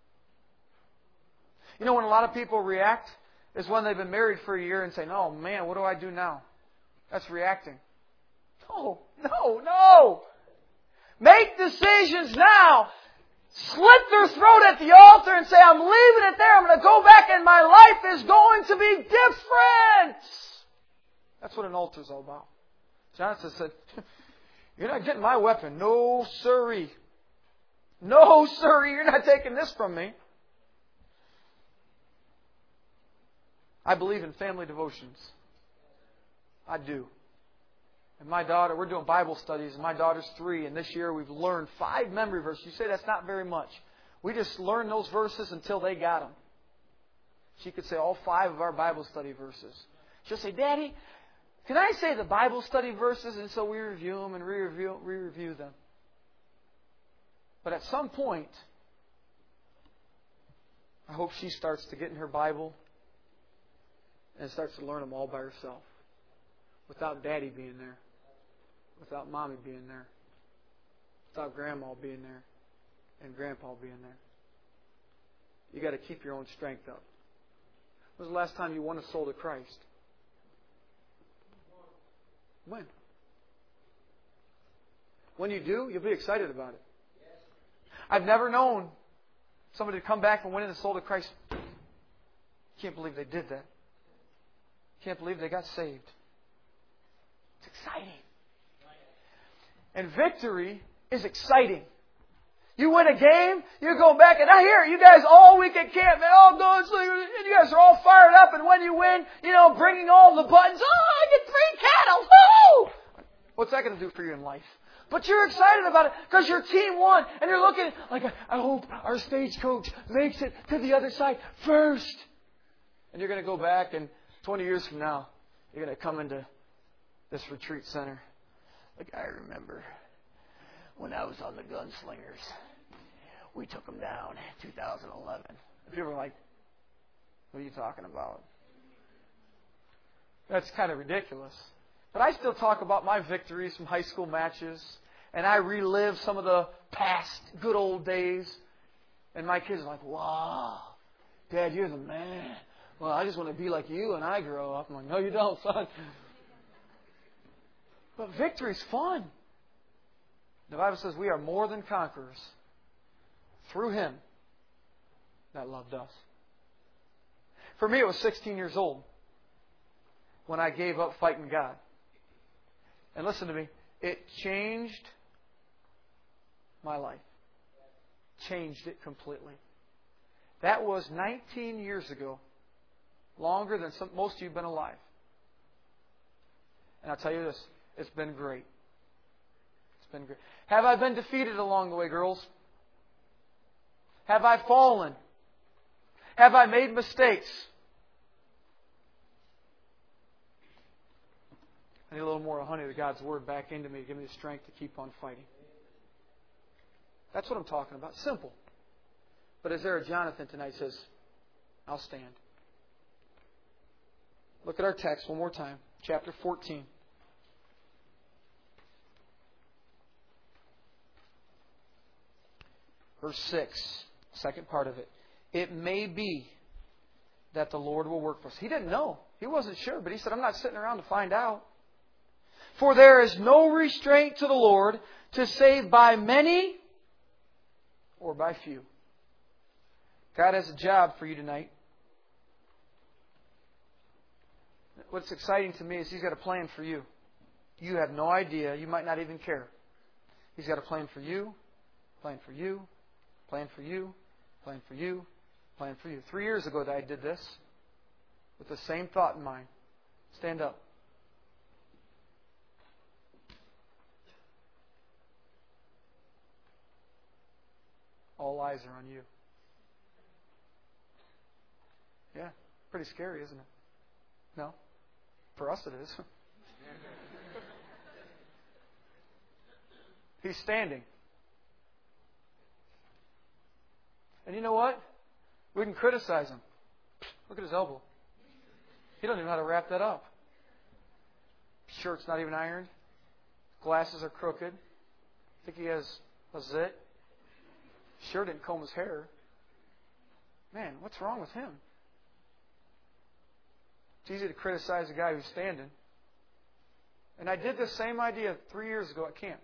You know when a lot of people react is when they've been married for a year and say, oh man, what do I do now? That's reacting. No. Make decisions now. Slit their throat at the altar and say, I'm leaving it there. I'm going to go back and my life is going to be different. That's what an altar is all about. Jonathan said, you're not getting my weapon. No, sirree. No, sirree. You're not taking this from me. I believe in family devotions. I do. And my daughter, we're doing Bible studies, and my daughter's 3, and this year we've learned 5 memory verses. You say that's not very much. We just learned those verses until they got them. She could say all 5 of our Bible study verses. She'll say, Daddy, can I say the Bible study verses? And so we review them and re-review them. But at some point, I hope she starts to get in her Bible and starts to learn them all by herself. Without Daddy being there. Without Mommy being there. Without Grandma being there. And Grandpa being there. You got to keep your own strength up. When was the last time you won a soul to Christ? When? When you do, you'll be excited about it. I've never known somebody to come back from winning a soul to Christ. Can't believe they did that. Can't believe they got saved. It's exciting. And victory is exciting. You win a game, you go back, and I hear you guys all week at camp, man, all going, and you guys are all fired up, and when you win, bringing all the buttons, I get 3 cattle, woo! What's that going to do for you in life? But you're excited about it because your team won, and you're looking like, I hope our stagecoach makes it to the other side first. And you're going to go back, and 20 years from now, you're going to come into this retreat center. Like, I remember when I was on the Gunslingers. We took them down in 2011. And people are like, what are you talking about? That's kind of ridiculous. But I still talk about my victories from high school matches. And I relive some of the past good old days. And my kids are like, wow, Dad, you're the man. Well, I just want to be like you when I grow up. I'm like, no, you don't, son. But victory's fun. The Bible says we are more than conquerors through Him that loved us. For me, it was 16 years old when I gave up fighting God. And listen to me, it changed my life. Changed it completely. That was 19 years ago. Longer than most of you have been alive. And I'll tell you this, it's been great. It's been great. Have I been defeated along the way, girls? Have I fallen? Have I made mistakes? I need a little more honey of God's Word back into me to give me the strength to keep on fighting. That's what I'm talking about. Simple. But is there a Jonathan tonight who says, I'll stand? Look at our text one more time. Chapter 14. Verse 6. Second part of it. It may be that the Lord will work for us. He didn't know. He wasn't sure. But he said, I'm not sitting around to find out. For there is no restraint to the Lord to save by many or by few. God has a job for you tonight. What's exciting to me is He's got a plan for you. You have no idea. You might not even care. He's got a plan for you, plan for you, plan for you, plan for you, plan for you. 3 years ago I did this with the same thought in mind. Stand up. All eyes are on you. Yeah, pretty scary, isn't it? No? For us it is. He's standing. And you know what? We can criticize him. Look at his elbow. He doesn't even know how to wrap that up. Shirt's not even ironed. Glasses are crooked. I think he has a zit. Sure didn't comb his hair. Man, what's wrong with him? It's easy to criticize a guy who's standing. And I did the same idea 3 years ago at camp.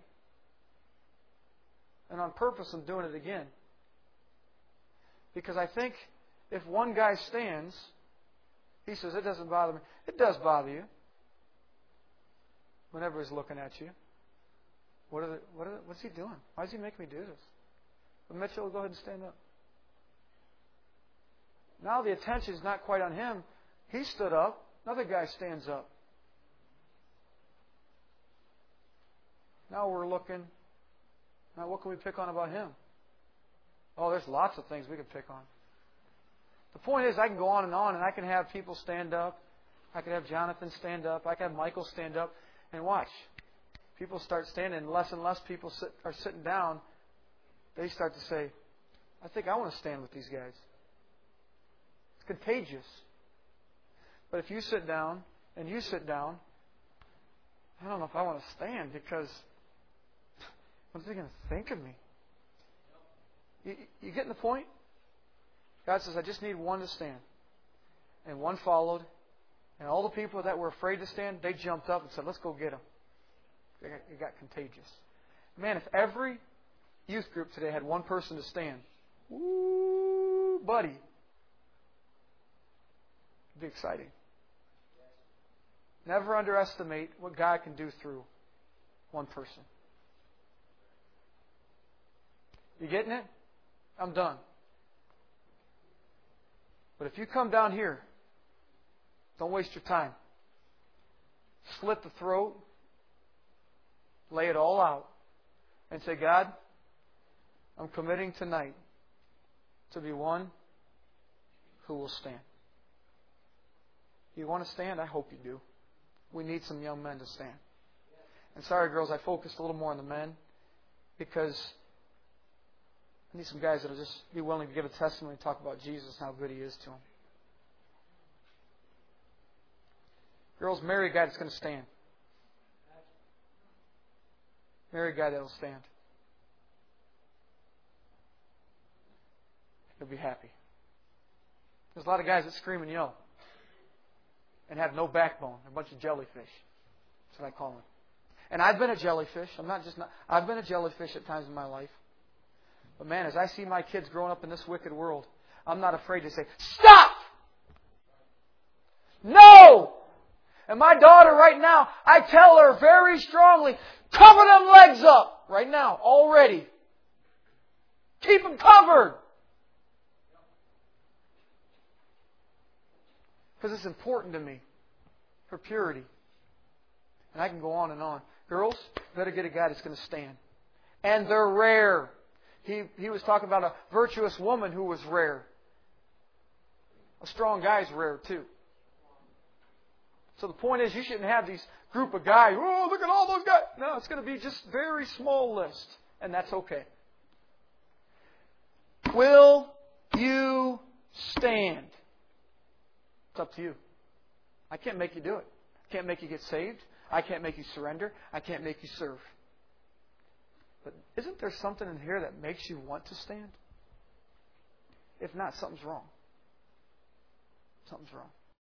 And on purpose I'm doing it again. Because I think if one guy stands, he says, it doesn't bother me. It does bother you. Whenever he's looking at you. What's he doing? Why does he make me do this? But Mitchell, go ahead and stand up. Now the attention is not quite on him. He stood up. Another guy stands up. Now we're looking. Now what can we pick on about him? Oh, there's lots of things we could pick on. The point is I can go on, and I can have people stand up. I can have Jonathan stand up. I can have Michael stand up. And watch. People start standing, and less people are sitting down. They start to say, I think I want to stand with these guys. It's contagious. But if you sit down and you sit down, I don't know if I want to stand because what are they going to think of me? You getting the point? God says, I just need one to stand. And one followed. And all the people that were afraid to stand, they jumped up and said, let's go get them. It got contagious. Man, if every youth group today had one person to stand, woo, buddy, it'd be exciting. Never underestimate what God can do through one person. You getting it? I'm done. But if you come down here, don't waste your time. Slit the throat, lay it all out, and say, God, I'm committing tonight to be one who will stand. You want to stand? I hope you do. We need some young men to stand. And sorry, girls, I focused a little more on the men because I need some guys that will just be willing to give a testimony and talk about Jesus and how good He is to them. Girls, marry a guy that's going to stand. Marry a guy that will stand. you'll be happy. There's a lot of guys that scream and yell and have no backbone. They're a bunch of jellyfish. That's what I call them. And I've been a jellyfish. I've been a jellyfish at times in my life. But man, as I see my kids growing up in this wicked world, I'm not afraid to say, stop! No! And my daughter right now, I tell her very strongly, cover them legs up right now, already. Keep them covered. Because it's important to me for purity. And I can go on and on. Girls, better get a guy that's going to stand. And they're rare. He was talking about a virtuous woman who was rare. A strong guy is rare too. So the point is, you shouldn't have these group of guys. Oh, look at all those guys. No, it's going to be just a very small list. And that's okay. Will you stand? It's up to you. I can't make you do it. I can't make you get saved. I can't make you surrender. I can't make you serve. But isn't there something in here that makes you want to stand? If not, something's wrong. Something's wrong.